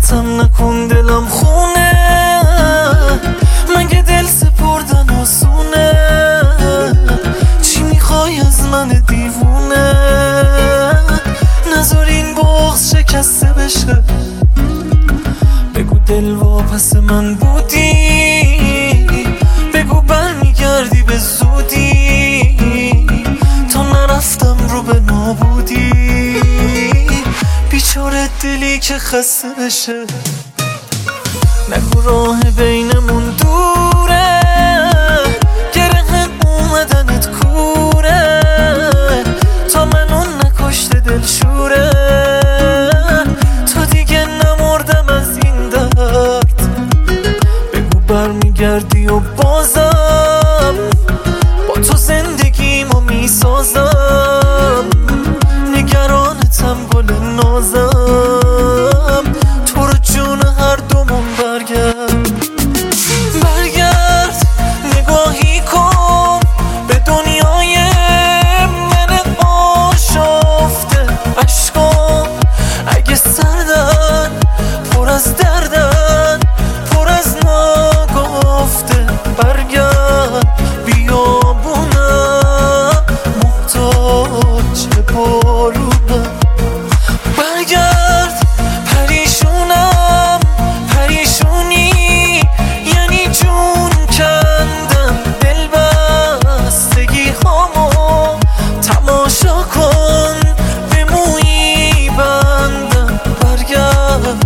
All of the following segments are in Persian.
اذیتم نکن دلم خونه، مگه دل سپردن آسونه؟ چی میخوای از من دیوونه؟ نذار این بغض شکسته بشه، بگو دل واپس من بودی، بگو برمیگردی به زودی، تا نرفتم رو به نابودی. بیچاره دلی که خسته بشه، نگو راه بینمون دوره، گره اومدنت کوره، تا منو نکشته دلشوره، تا دیگه نمردم از این درد. بگو برمیگردی و بازم با تو زندگیمو میسازم، نگرانتم گل نازم، تو رو جون هر دومون برگرد. برگرد نگاهی کن به دنیای من آشفته، عشقام اگه سردن پر از دردن، پر از ناگفته. برگرد بیابونم محتاج بارونم، برگرد پریشونم، پریشونی یعنی جون کندم، دل بستگی هامو تماشا کن به مویی بندم. برگرد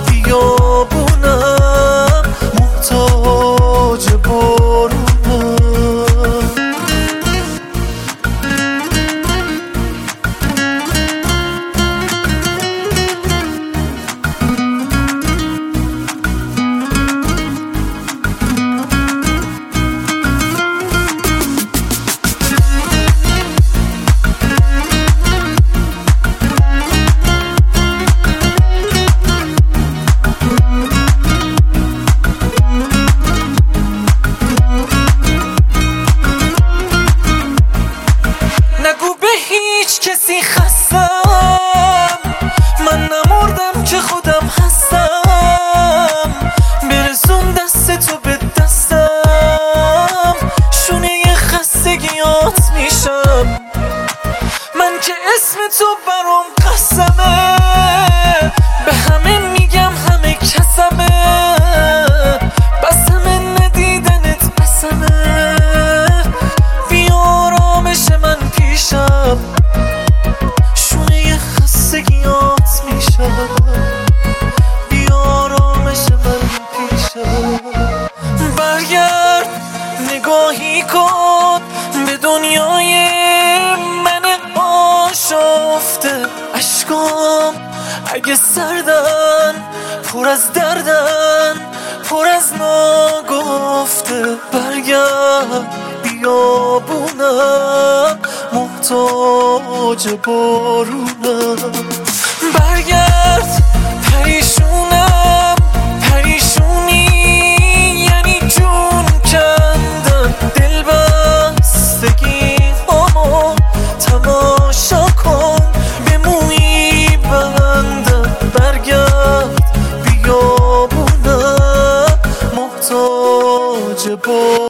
بیابونم محتاج بارونم. نگو به هیچ کسی خستم، من نمردم که خودم هستم، برسون دست تو به دستم، شونه خستگیات میشم، من که اسم تو برام قسمه، به همه میگم همه کسمه، بسمه ندیدنت بسمه، بی آرامش من پیشم، شونه خستگیات میشم، بی آرامش من پیشم. برگرد نگاهی کن به دنیای من آشفته، عشقام اگه سردن پر از دردن، پر از ناگفته. برگرد بیابونم محتاج بارونم، برگرد پریشونم، پریشونی یعنی جون کندم، دل بستگی هامو تماشا کن به مویی بندم. برگرد بیابونم محتاج